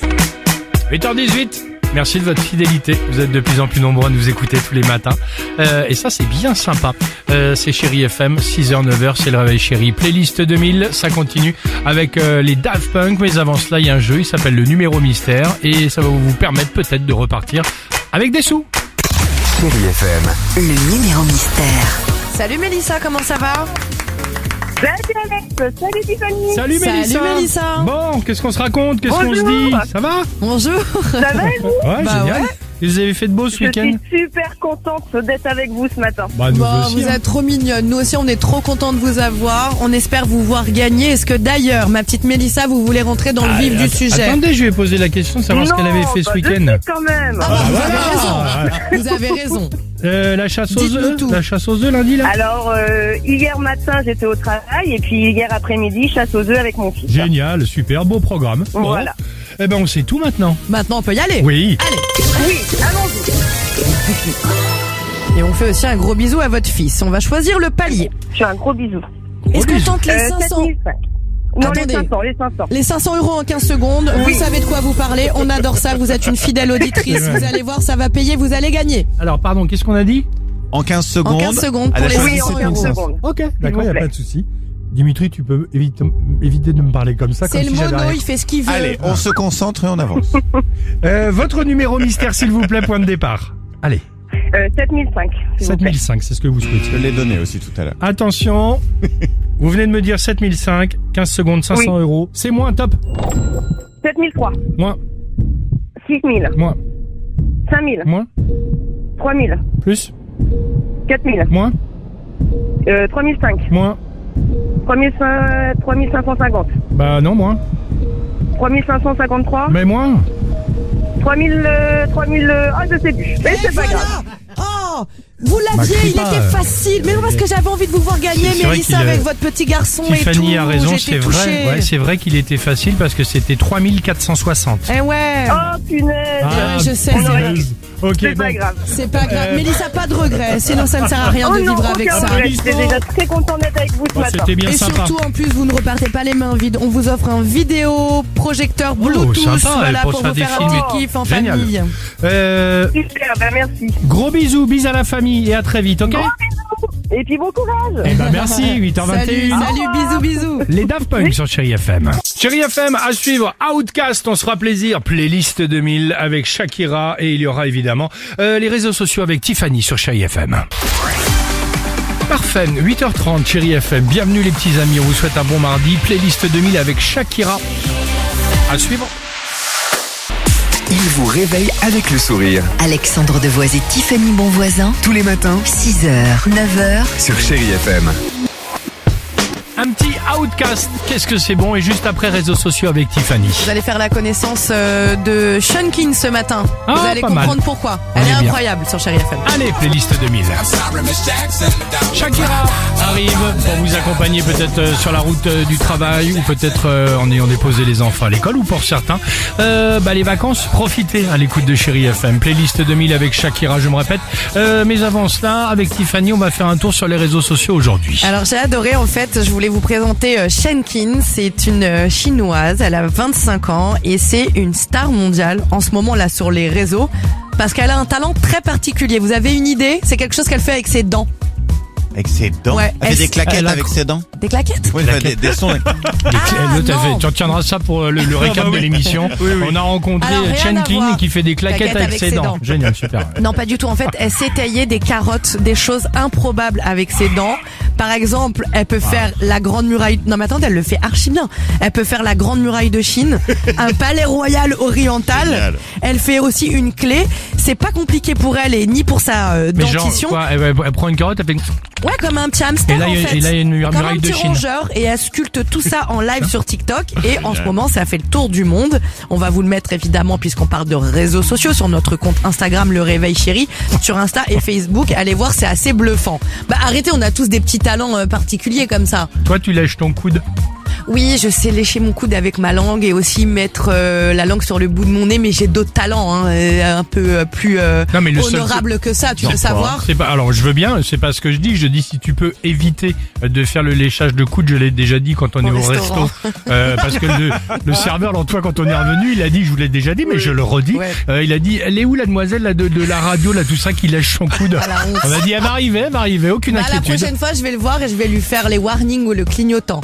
huit heures dix-huit. Merci de votre fidélité. Vous êtes de plus en plus nombreux à nous écouter tous les matins. Euh, et ça, c'est bien sympa. Euh, c'est Chérie F M, six heures neuf heures, c'est le réveil Chérie. Playlist deux mille, ça continue avec euh, les Daft Punk. Mais avant cela, il y a un jeu, il s'appelle le numéro mystère. Et ça va vous permettre peut-être de repartir avec des sous. Chérie F M. Le numéro mystère. Salut Mélissa, comment ça va? Salut Alex, salut Tiffany. Salut Salut Mélissa. Mélissa. Bon, qu'est-ce qu'on se raconte? Qu'est-ce qu'on se Bonjour. dit? Ça va? Bonjour. Ça va et vous? Ouais, Bah génial. ouais. Et vous avez fait de beau ce Je week-end? suis super contente d'être avec vous ce matin. Bah, nous Bon, aussi, vous hein. êtes trop mignonne. Nous aussi, on est trop contents de vous avoir. On espère vous voir gagner. Est-ce que d'ailleurs, ma petite Mélissa, vous voulez rentrer dans le vif Ah, du att- sujet? Attendez, je lui ai posé la question de savoir ce qu'elle avait fait ce bah, week-end. de suite quand même. Ah bah, vous avez voilà. raison. Vous avez raison. Euh, la chasse aux Dites-nous œufs, tout. la chasse aux œufs lundi là. Alors, euh, hier matin, j'étais au travail et puis hier après-midi, chasse aux œufs avec mon fils. Génial, super beau programme. Bon. Voilà. Eh ben on sait tout maintenant. Maintenant, on peut y aller. Oui. Oui, allons-y. Et on fait aussi un gros bisou à votre fils. On va choisir le palier. Je fais un gros bisou. Est-ce qu'on bisou. tente les Euh, cinq cents? sept mille cinq. Non, Attendez. les cinq cents, les cinq cents. Les cinq cents euros en quinze secondes. Oui. Vous savez de quoi vous parlez. On adore ça. Vous êtes une fidèle auditrice. C'est vrai. Vous allez voir, ça va payer. Vous allez gagner. Alors pardon, qu'est-ce qu'on a dit? En quinze En secondes. quinze secondes à pour la les chasse Oui, des en cinq cents quinze euros. secondes. Ok, d'accord, vous y a plaît. pas de souci. Dimitri, tu peux éviter, éviter de me parler comme ça, C'est comme le si j'avais mono, rien. il fait ce qu'il veut. Allez, on se concentre et on avance. Euh, votre numéro mystère, s'il vous plaît, point de départ. Allez, Euh, sept mille cinq. s'il vous sept plaît. mille cinq, c'est ce que vous Je souhaitez. l'ai donné aussi tout à l'heure. Attention, vous venez de me dire sept mille cinq, quinze secondes, cinq cents Oui. euros. C'est moins, top. sept mille trois. Moins, six mille. moins, cinq mille. moins, trois mille. plus, quatre mille. moins, Euh, trois mille cinq. moins. trois mille cinq cent cinquante. Bah non, moins. trois mille cinq cent cinquante-trois. Mais moins. trois mille, euh, trois mille, euh, ah, je sais plus. Mais Et c'est pas voilà. grave. Oh, vous Bah, l'aviez, crie il pas, était euh. facile. Mais non, parce que j'avais envie de vous voir gagner, C'est vrai Mélissa, qu'il a- avec votre petit garçon et tout. Tiffany a raison, J'étais c'est touchée. vrai. Ouais, c'est vrai qu'il était facile parce que c'était trois mille quatre cent soixante. Eh ouais. Oh, punaise. Ah, je sais, on aurait punaise. Ok, C'est bon. pas grave. C'est pas grave. Euh, Mélissa, pas de regret. Sinon, ça ne sert à rien Oh de non, vivre avec aucun ça. regret. J'étais déjà très content d'être avec vous ce Bon, matin. c'était bien Et sympa. surtout, en plus, vous ne repartez pas les mains vides. On vous offre un vidéo projecteur Bluetooth, sympa, voilà, pour pour, se faire vous des faire films. un petit kiff en Génial. famille. Euh, Super, ben merci. gros bisous, bisous à la famille et à très vite, ok? Gros bisous. Et puis bon courage. Eh ben merci, huit heures vingt et une. Salut, salut, bisous, bisous. Les Daft Punk sur Chérie F M. Chérie F M, à suivre, Outcast, on se fera plaisir, playlist deux mille avec Shakira et il y aura évidemment euh, les réseaux sociaux avec Tiffany sur Chérie F M. Parfait, huit heures trente, Chérie F M, bienvenue les petits amis, on vous souhaite un bon mardi, playlist deux mille avec Shakira. À suivre. Il vous réveille avec le sourire. Alexandre Devoise et Tiffany Bonvoisin. Tous les matins, six heures, neuf heures. sur Chérie F M. Un petit Outcast, qu'est-ce que c'est bon, et juste après réseaux sociaux avec Tiffany. Vous allez faire la connaissance euh, de Shunkin ce matin. Ah, Vous allez pas comprendre mal. pourquoi. On Elle est, est bien. incroyable sur Chérie F M. Allez, playlist deux mille. Shakira arrive pour vous accompagner peut-être euh, sur la route euh, du travail ou peut-être euh, en ayant déposé les enfants à l'école ou pour certains, euh, bah, les vacances, profitez à l'écoute de Chérie F M. Playlist deux mille avec Shakira, je me répète. Euh, mais avant cela, avec Tiffany, on va faire un tour sur les réseaux sociaux aujourd'hui. Alors j'ai adoré, en fait, je voulais vous présenter euh, Shunkin. C'est une euh, chinoise, elle a vingt-cinq ans et c'est une star mondiale en ce moment là sur les réseaux parce qu'elle a un talent très particulier. Vous avez une idée? C'est quelque chose qu'elle fait avec ses dents. Avec ses dents. Ouais, elle fait elle- des claquettes elle a- avec ses dents. Des claquettes? Oui, elle fait des, des sons. avec- Les clés- Ah, l'autre, elle non. fait- tu retiendras ça pour euh, le, le récap Ah, bah oui. de l'émission. Oui, oui. On a rencontré Alors, rien à Chen King voir. qui fait des claquettes, avec, ses dents. Génial, super. Non, pas du tout. En fait, elle sait tailler des carottes, des choses improbables avec ses dents. Par exemple, elle peut faire la grande muraille. Non, mais attendez, elle le fait archi bien. Elle peut faire la grande muraille de Chine, un palais royal oriental. Génial. Elle fait aussi une clé. C'est pas compliqué pour elle et ni pour sa euh, Mais genre, dentition. quoi, elle, elle prend une carotte, elle fait... Ouais, comme un petit hamster Et là, en il y a- fait. et là, il y a une muraille comme un de petit Chine. rongeur et elle sculpte tout ça en live sur TikTok et en ce moment ça fait le tour du monde. On va vous le mettre évidemment puisqu'on parle de réseaux sociaux sur notre compte Instagram Le Réveil Chéri, sur Insta et Facebook. Allez voir, c'est assez bluffant. Bah arrêtez, on a tous des petits talents euh, particuliers comme ça. Toi, tu lèches ton coude. Oui, je sais lécher mon coude avec ma langue et aussi mettre euh, la langue sur le bout de mon nez, mais j'ai d'autres talents, hein, euh, un peu euh, plus euh, Non, mais le seul honorables que ça, tu Non, veux savoir? C'est pas. Alors, je veux bien. C'est pas ce que je dis. Je dis si tu peux éviter de faire le léchage de coude. Je l'ai déjà dit quand on Au est au restaurant. resto. Euh, parce que le, le serveur, alors toi, quand on est revenu, il a dit, je vous l'ai déjà dit, mais je le redis. Ouais. Euh, il a dit, elle est où la demoiselle là, de, de la radio, là, tout ça, qui lèche son coude. À la honte. On a dit, elle va arriver, elle va arriver, aucune Bah, la inquiétude. prochaine fois, je vais le voir et je vais lui faire les warnings ou le clignotant.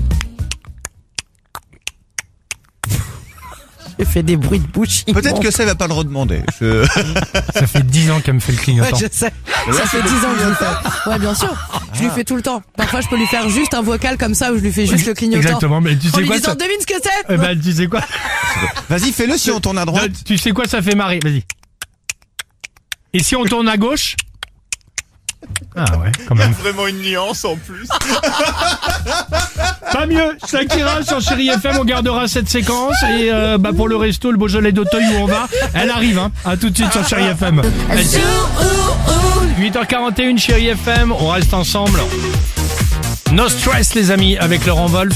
J'ai fait des bruits de bouche. Peut-être immondes. que ça, il va pas le redemander. Je... Ça fait dix ans qu'elle me fait le Ouais, clignotant. je sais. Ça fait dix ans que je le fais. Ouais, bien sûr. Je lui fais tout le temps. Parfois, je peux lui faire juste un vocal comme ça où je lui fais juste le clignotant. Exactement, mais tu En sais lui quoi disant, ça... devine ce que c'est. Eh ben, tu sais quoi Vas-y, fais-le si on tourne à droite. Tu sais quoi ça fait marrer, vas-y. Et si on tourne à gauche? Ah ouais, quand même. Vraiment une nuance en plus. Pas mieux, Shakira sur Chérie F M, on gardera cette séquence et euh, bah pour le resto, le Beaujolais d'Auteuil où on va, elle arrive, hein. À tout de suite sur Chérie F M. huit heures quarante et une Chérie F M, on reste ensemble. No stress les amis avec Laurent Wolf.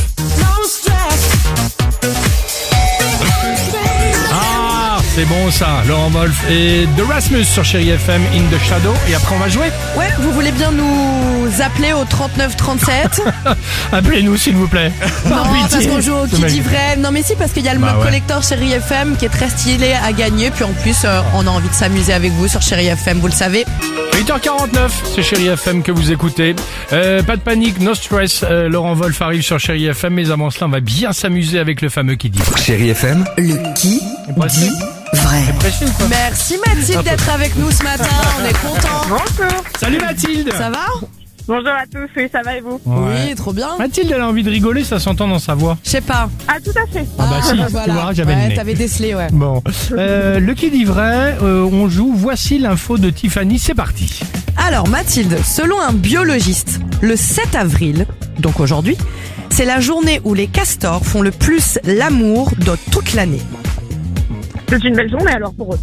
Ah, c'est bon ça, Laurent Wolf et The Rasmus sur Chérie F M, In the Shadow. Et après on va jouer. Ouais, vous voulez bien nous appeler au trente-neuf trente-sept? Appelez-nous s'il vous plaît. Non, Par pitié. parce qu'on joue au Ce qui mec. dit vrai. Non, mais si, parce qu'il y a le Bah mode ouais. collector Chérie F M qui est très stylé à gagner. Puis en plus, euh, on a envie de s'amuser avec vous sur Chérie F M, vous le savez. huit heures quarante-neuf, c'est Chérie F M que vous écoutez. Euh, pas de panique, no stress. Euh, Laurent Wolf arrive sur Chérie F M, mais avant cela, on va bien s'amuser avec le fameux qui dit. Chérie F M, Le qui Pressé dit vrai. Pressé ou pas Merci Mathilde d'être avec nous ce matin. On est contents. Bonjour. Salut Mathilde. Ça va? Bonjour à tous, oui, ça va et vous? Ouais. Oui, trop bien. Mathilde, elle a envie de rigoler, ça s'entend dans sa voix. Je sais pas. Ah, tout à fait. Ah bah si, tu voilà. vois, j'avais le Ouais, nez. t'avais décelé, ouais. Bon, euh, le qui dit vrai, euh, on joue. Voici l'info de Tiffany, c'est parti. Alors Mathilde, selon un biologiste, le sept avril, donc aujourd'hui, c'est la journée où les castors font le plus l'amour de toute l'année. C'est une belle journée alors pour eux.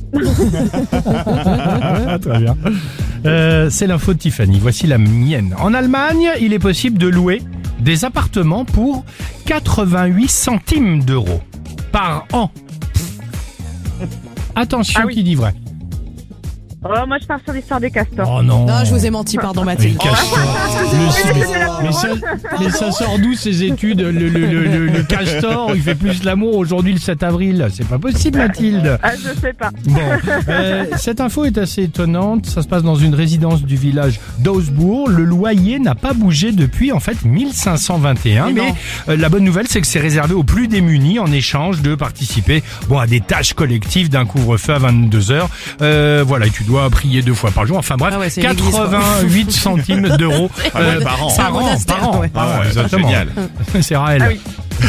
Très bien. Euh, c'est l'info de Tiffany, voici la mienne. En Allemagne, il est possible de louer des appartements pour quatre-vingt-huit centimes d'euros par an. Attention, Ah oui. qui dit vrai? Oh, moi je pars sur l'histoire des castors. Oh non. Non, je vous ai menti, pardon Les Mathilde. castors, le Mais ça, mais ça sort d'où ces études? Le, le, le, le, le castor, il fait plus l'amour aujourd'hui le sept avril. C'est pas possible, Mathilde. Ah, je sais pas. Bon, euh, cette info est assez étonnante. Ça se passe dans une résidence du village d'Augsbourg. Le loyer n'a pas bougé depuis en fait mille cinq cent vingt et un. Mais, mais euh, la bonne nouvelle, c'est que c'est réservé aux plus démunis en échange de participer bon à des tâches collectives d'un couvre-feu à vingt-deux heures. Euh, voilà, et tu dois prier deux fois par jour. Enfin bref, ah ouais, quatre-vingt-huit centimes d'euros euh, par an. Par an, par an, ouais. par an, ah ouais, exactement. Génial. C'est Raël. Ah oui.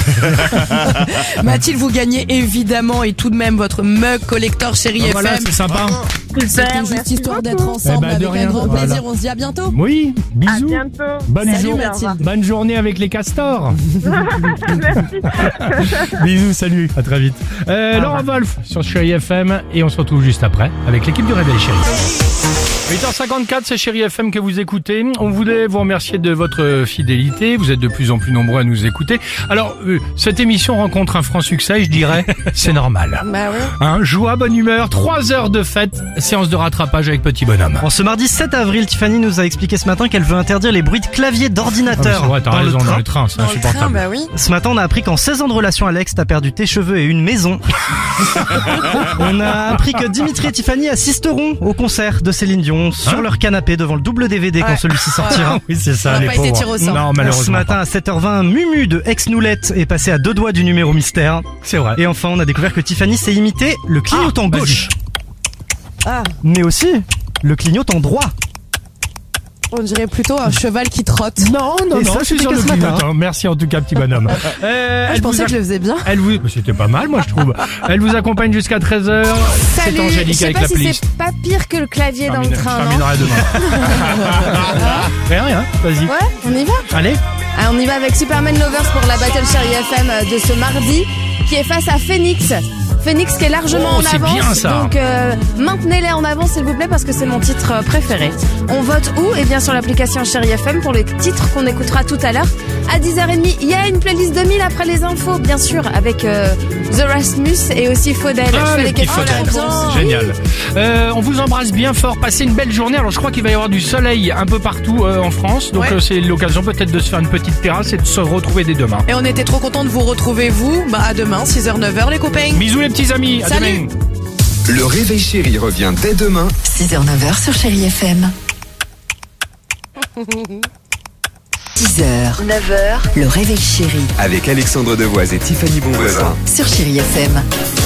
Mathilde, vous gagnez évidemment et tout de même votre mug collector Chérie ah, F M. Voilà, c'est sympa. C'était juste histoire d'être ensemble eh ben, avec rien. un grand plaisir. Voilà. On se dit à bientôt. Oui, bisous. À bientôt. Bonne, Salut, jour... Mathilde. Bonne journée avec les castors. Merci. Bisous, salut, à très vite. Euh, Laurent Wolf sur Chérie F M et on se retrouve juste après avec l'équipe du Réveil Chérie. huit heures cinquante-quatre, c'est Chérie F M que vous écoutez. On voulait vous remercier de votre fidélité. Vous êtes de plus en plus nombreux à nous écouter. Alors, euh, cette émission rencontre un franc succès, je dirais. C'est normal. Bah ouais. Hein, joie, bonne humeur, trois heures de fête, séance de rattrapage avec Petit Bonhomme. En ce mardi sept avril, Tiffany nous a expliqué ce matin qu'elle veut interdire les bruits de clavier d'ordinateur. Ah, c'est vrai, t'as dans raison, le train. dans le train, c'est Dans le insupportable. train, bah oui. Ce matin, on a appris qu'en seize ans de relation, Alex, t'as perdu tes cheveux et une maison. On a appris que Dimitri et Tiffany assisteront au concert de Céline Dion sur Hein leur canapé devant le double D V D Ouais. quand celui-ci sortira. Oui, c'est ça, On n'a les pas été pauvres. tiré au sort. Non, Ce malheureusement. matin à sept heures vingt, Mumu de Ex-Noulette est passé à deux doigts du numéro mystère. C'est vrai. Et enfin, on a découvert que Tiffany sait imiter le clignotant Ah, gauche, Ah, mais aussi le clignotant droit. on dirait plutôt un cheval qui trotte. Non, non, Et non, ça, je suis c'était sur que le ce matin. clignotant. Merci en tout cas, petit bonhomme. Euh, Ah, je elle pensais vous a- que je le faisais bien. Elle vous... Mais c'était pas mal, moi, je trouve. Elle vous accompagne jusqu'à treize heures. C'est Salut, je Angélique sais avec pas la si playlist. c'est pas pire que le clavier dans le Termine- train, je non? terminerai demain. Rien, rien, vas-y. Ouais, on y va. Allez. Ah, on y va avec Superman Lovers pour la Battle Chérie F M de ce mardi, qui est face à Phoenix. Phoenix qui est largement Oh, en c'est avance. bien, ça. Donc euh, maintenez-les en avance s'il vous plaît parce que c'est mon titre euh, préféré. On vote où? Eh bien sur l'application Chérie F M pour les titres qu'on écoutera tout à l'heure. À dix heures trente, il y a une playlist deux mille après les infos, bien sûr, avec euh, The Rasmus et aussi Faudel. Ah, Je fais le les petit questions de Faudel. réponse. Génial. Euh, on vous embrasse bien fort. Passez une belle journée. Alors, je crois qu'il va y avoir du soleil un peu partout euh, en France. Donc, Ouais. euh, c'est l'occasion peut-être de se faire une petite terrasse et de se retrouver dès demain. Et on était trop contents de vous retrouver, vous. Bah, à demain, six heures neuf heures, les copains. Bisous, les petits amis. À Salut. demain. Le Réveil Chérie revient dès demain. six heures neuf heures sur Chérie F M. six heures neuf heures, le Réveil Chérie Avec Alexandre Devoise et Tiffany Bonvoisin. sur Chérie F M.